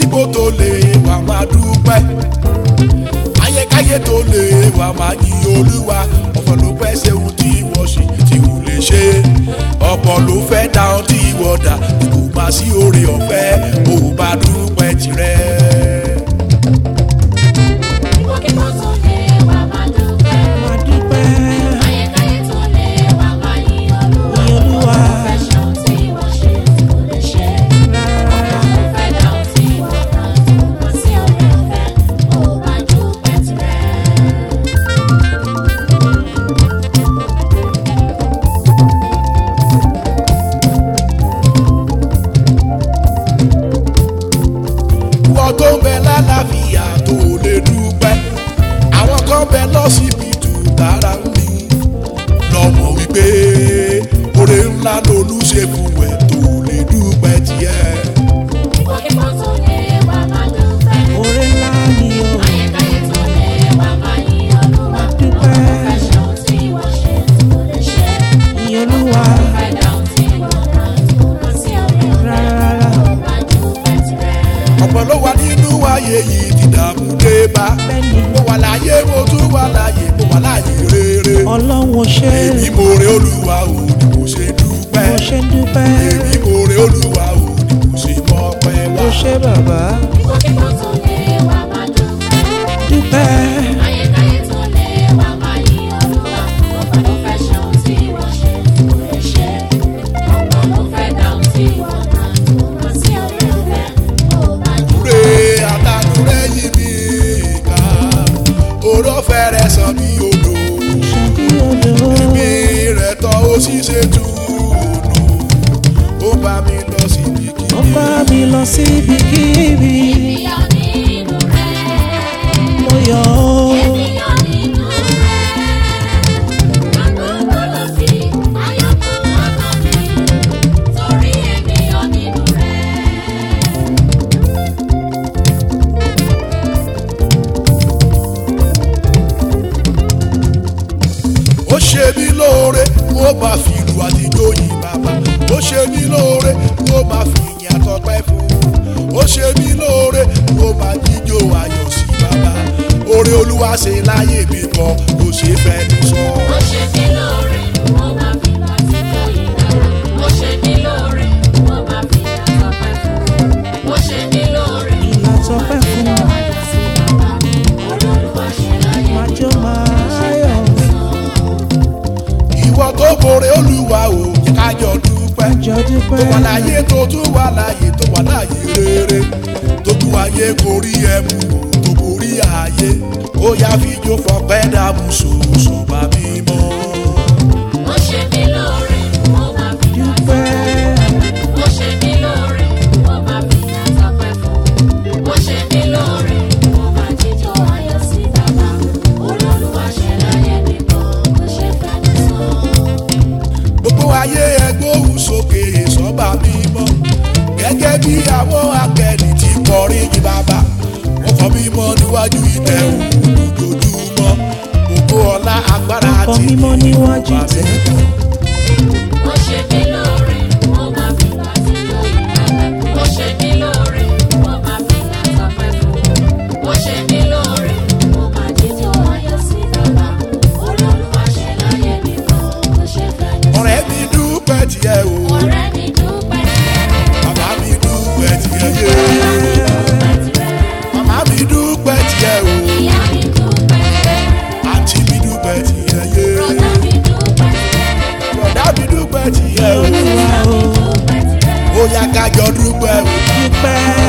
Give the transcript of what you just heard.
kígbó tó lè wà máa dúpẹ́ ayékáyé tó lè wà máa yí olúwa ọ̀pọ̀ ló fẹ́ ṣe ohun tí wọ́n ṣe tí ò lè ṣe ọ̀pọ̀ ló fẹ́ dá ohun tí wọ́n dà kò má sí oore ọ̀fẹ́ ò bá dúpẹ́ tirẹ̀. tó ń bẹ lálàáfíà tó lè dúpẹ́ àwọn kan bẹ lọ́sibítù tára ń bí lọ́mọ wípé oore ńlá lolú ṣe fún ẹ tó lè dúpẹ́ tiẹ̀. Ìwọ tó lè wá máa dúpẹ́. Oore ńlá ni o. Ayẹyẹ tó lè wá máa yìn Olúwa. Dúpẹ́. Ọ̀fẹ́ ṣe ohun tí wọ́n ṣe tí kò lè ṣe. Yìn Olúwa. Ọ̀fẹ́ dá ohun tí wọ́n dá tí kò lọ sí ọ̀rẹ́ rárá. Ó máa dúpẹ́ tirẹ̀. Ọ̀pọ̀ ló wà nínú ayé yìí tí dààmú dé bá. Mo wà láyé mo tún wà láyé mo wà láyé rere. Ọlọ́run ṣe. Èmi mo re Olúwa o ni mo ṣe dúpẹ́. Mo ṣe dúpẹ́. Èmi mo re Olúwa o ni mo ṣe mọ́pẹ́ wá. Mo ṣe bàbá. Ìwọ tó lè wá máa dúpẹ́. Dúpẹ́. Ayẹyẹ tó lè wá máa yìn Olúwa. Ọ̀fẹ́ ṣe ohun tí wọ́n ṣe tí kò lè ṣe. Ọ̀pọ̀ ló fẹ́ dá ohun tí wọ́n dá tí kò lọ sí ọ̀rẹ́ rẹ̀. Ó máa dúpẹ́. Àdúrẹ́ àtàdúrẹ́ yìí mi ká oró fẹ́rẹ̀ sàn bí odò. Ṣàbí odò. Èmi rẹ̀ tọ́ ó sì ṣe túnú. Ó bá mi lọ síbi Ó kíbi. bá mi lọ síbi kíbi. Ènìyàn nínú rẹ̀. Mo yọ̀ ọ́. Ènìyàn nínú rẹ̀. Àgbọ̀gbọ̀ ló fi ayọ̀ kún ọkàn mi. Torí ènìyàn nínú rẹ̀. Ó ṣe mí lóore ó máa fi ìlú àtijọ́ yìí bàbá. Ó ṣe mí lóore ó máa fi ìyìn àtọ́pẹ́ fún. Ó ṣe mí lóore ó máa jíjó ayọ̀ sí bàbá. Oore Olúwa ṣe láyé mi kan kò ṣe fẹ́ ní sọ. Ó ṣe mí lóore, ó máa fi láti tó yìí dára. Ó ṣe mí lóore, ó máa fi àtọ́pẹ́ fún. Ó ṣe mí lóore, Ìlà tọpẹ́ fún. ó máa yọ sí bàbá. Olúwa ṣe láyé mi Májò kan, máa yọ̀. Ìwọ tó kórè Olúwa o jẹ́ ká jọ dúpẹ́. Jọ dúpẹ́. Tó wà láyé tó tún wà láyé tó wà láyé rere. Tó tún ayé kò rí ẹmu tó kò rí ayé. Ó yá fi jó fọpẹ́ dààmú sòsò bá mi mọ́. Ó ṣe mí lóore, ó máa fi láti tó yìí dára. Ó ṣe mí lóore, ó máa fi àtọ́pẹ́ fún. Ó ṣe mí lóore, ó máa jíjó ayọ̀ sí bàbá. Olúwa ṣe láyé mi kan, kò ṣe fẹ́ ní sọ. Gbogbo ayé ẹgbóhùn sókè sọ́ba mímọ́. Gẹ́gẹ́ bí àwọn akẹ́ni ti kọrin yìí bàbá. Wọ́n kọ́ mímọ́ níwájú ìtẹ́ òun lójoojúmọ́. Gbogbo ọlá agbára Ọkọ̀ ti mímọ́ níwájú ìtẹ́. Ó ṣe mí lóore, ó máa fi láti tó yìí dára. Ó ṣe mí lóore, ó máa fi àtọ́pẹ́ fún. Ó ṣe mí lóore, ó máa jíjó ayọ̀ sí bàbá. Olúwa ṣe láyé mi kan, kò ṣe fẹ́ ní sọ. Ọ̀rẹ́ mi dúpẹ́ tiẹ̀ o. Ọ̀rẹ́ mi dúpẹ́. Bàbá mi dúpẹ́ tiẹ̀ yé. Dúpẹ́ tirẹ̀. Màmá mi dúpẹ́ tiẹ̀ o. Ìyá mi dúpẹ́. Àǹtí mi dúpẹ́ tiẹ̀ yé. Brọ̀dá mi dúpẹ́ tirẹ̀. Bọ̀dá mi dúpẹ́ tiẹ̀ o. Olúwa o. Dúpẹ́ tirẹ̀. Ó yá ká jọ dúpẹ́ o. Dúpẹ́.